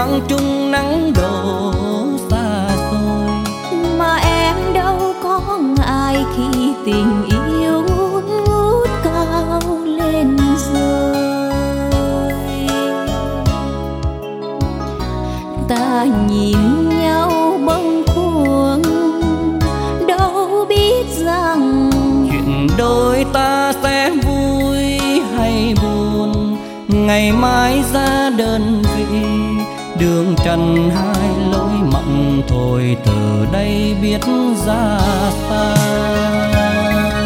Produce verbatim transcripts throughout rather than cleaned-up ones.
quang trung nắng đổ xa xôi. Mà em đâu có ngại khi tình yêu ngút cao lên rồi. Ta nhìn nhau bâng khuâng, đâu biết rằng chuyện đôi ta sẽ vui hay buồn, ngày mai ra đơn vị. Đường trần hai lối mộng thôi từ đây biết ra sao.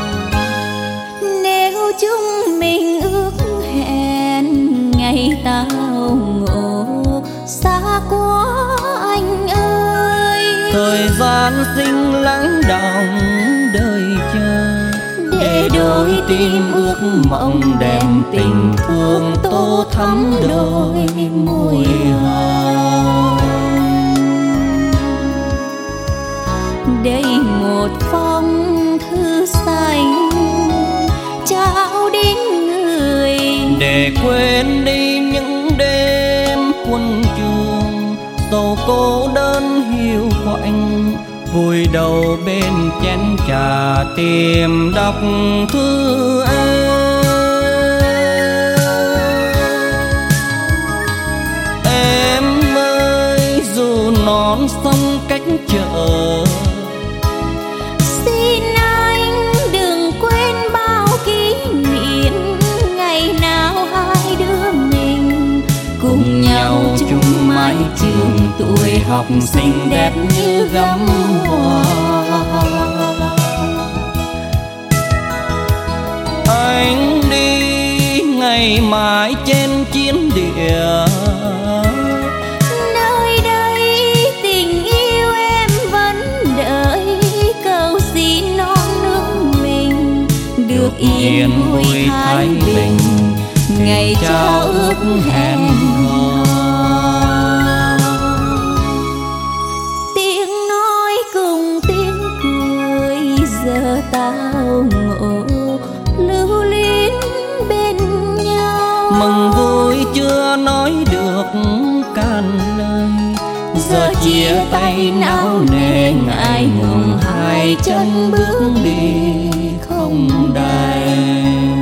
Nếu chúng mình ước hẹn ngày tao ngộ xa quá anh ơi. Thời gian sinh lắng đọng đời chờ, để đôi tim ước mộng đem tình thương tô thắm đôi môi hồng. Đây một phong thư xanh trao đến người, để quên đi những đêm quân trường sầu cô đơn hiu quạnh, vùi đầu bên chén trà tìm đọc thư em. Em ơi dù non sông cách chợ, xin anh đừng quên bao kỷ niệm ngày nào hai đứa mình cùng nhau chung mái trường, tuổi học xinh đẹp như gấm hoa. Anh đi ngày mai trên chiến địa, nơi đây tình yêu em vẫn đợi, cầu xin non nước mình được yên vui thái bình, ngày trao ước hẹn hò. Tiếng nói cùng tiếng cười giờ tao ngộ lưu luyến bên nhau. Mừng vui chưa nói được can lời, giờ chia tay não nề ngại ngùng hai chân bước đi không đành.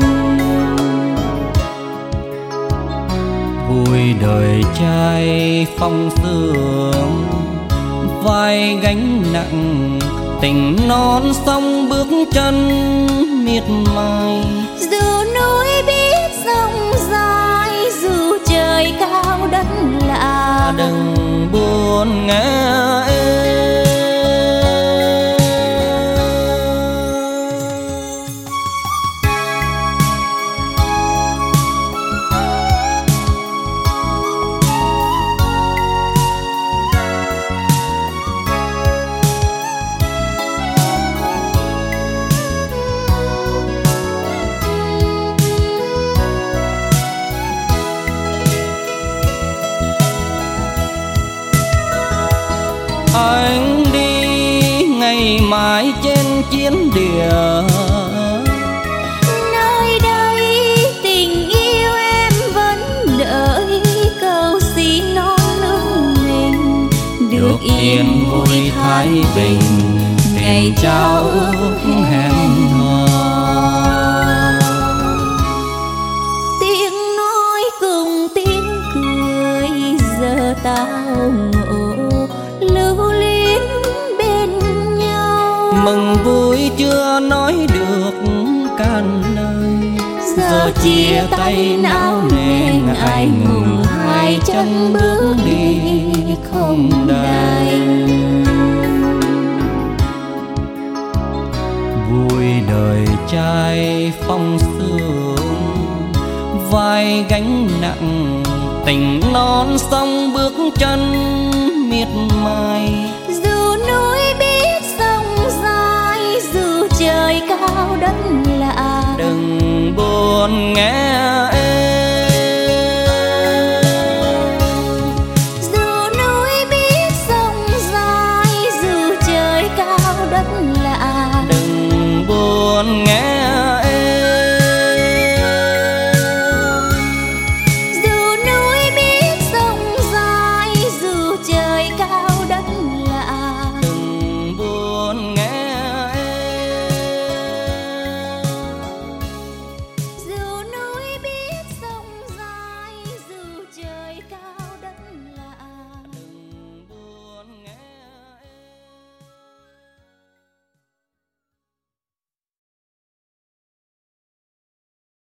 Vui đời trai phong sương, vai gánh nặng tình non sông bước chân miệt mài. Dù núi biết sông dài, dù trời cao đất lạ, đừng buồn nghe em. Anh đi ngày mai trên chiến địa, nơi đây tình yêu em vẫn đợi, cầu xin non nước mình được yên vui thái bình, ngày trao ước hẹn hò. Tiếng nói cùng tiếng cười giờ tao ngộ lưu luyến bên nhau. Mừng vui chưa nói được can lời, giờ chia tay não nề ngại ngùng hai chân bước đi không đành. Vui đời trai phong sương, vai gánh nặng tình non sông bước chân miệt mài. Dù núi biết sông dài, dù trời cao đất lạ, đừng buồn nghe